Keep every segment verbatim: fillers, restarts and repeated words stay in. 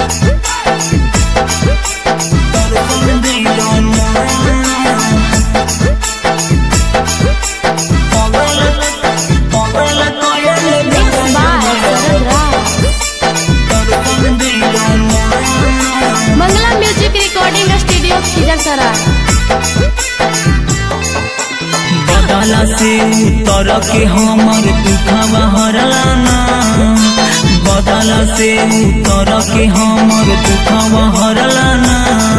बदला से उतर के हमर दुखवा हरलाना, बदला से उतर के हमर दुखवा हरलाना,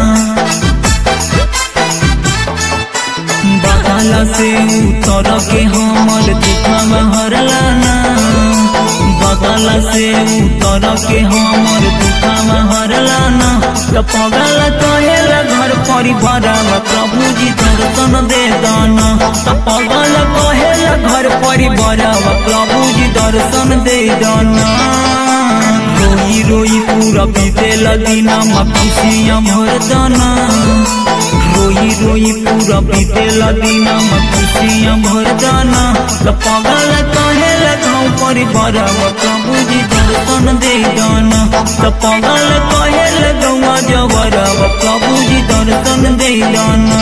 बदला से उतर के हमर दुखवा हरलाना, बदला से उतर के हमर दुखवा हरलाना। तो पगल कहेला घर परिवार प्रभु जी दर्शन दे दाना, तो पगल कहेला घर परिवार प्रभु जी दर्शन दे दाना। रोई रोई पूरा बीतेला दिना खुशियाँ भर दाना, रोई रोई पूरा बीतेला दिना खुशियाँ भर दाना। तो पगल कहेला गाँव परिवार प्रभु जी दर्शन दे दाना, तो पगल कहेला गौवा जवर प्रभु जी दर्शन दे दाना।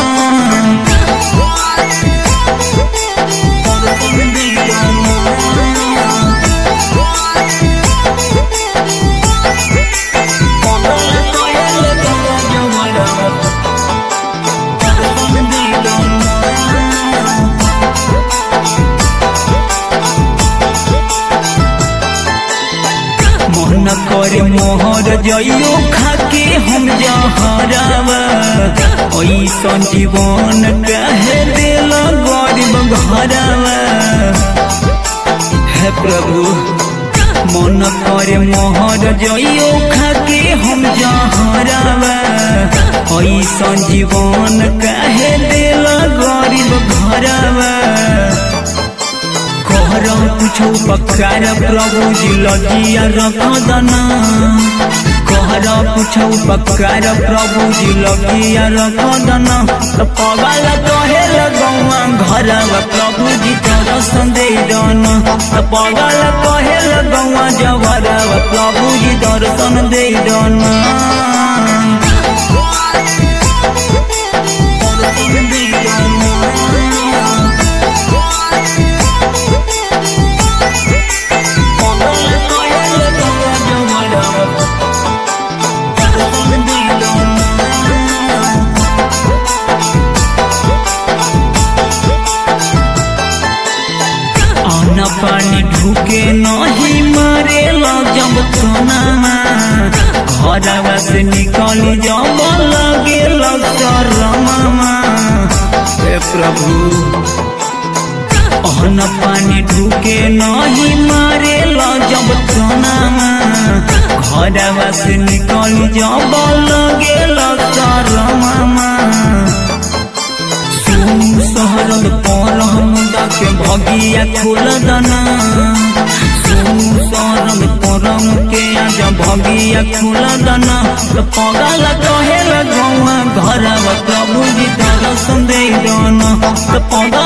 मन करे मोहर जइयो खाके हम जहरवा, ऐसन जीवन कहे दिल गरीब घरवा। हे प्रभु मन करे मोहर जइयो खाके हम जहरवा, ऐसन जीवन कहे दिल गरीब घरवा। कहरा कुछो पकार प्रभु जी लजिया रख दना, कहरा कुछो पकार प्रभु जी लजिया रख दना। तो पगल कहेला गौवा घरवा प्रभु जी दर्शन दे दाना, तो पगल कहेला गौवा जवरवा प्रभु जी दर्शन दे दाना। अन्न पानी ढूके नहीं मारे जब सोनामा, घरवा से निकली जब लगे शरमामा। हे प्रभु अन्न पानी ढूके नहीं मारे जब सोनामा, घरवा से निकली जब लगे शरमामा। सहरद परम के भगिया खोल दना, सहरद परम के आज भगिया खोल दना। तो पगल कहेला गौवा घरवा प्रभु जी दर्शन दे दाना, तो पगल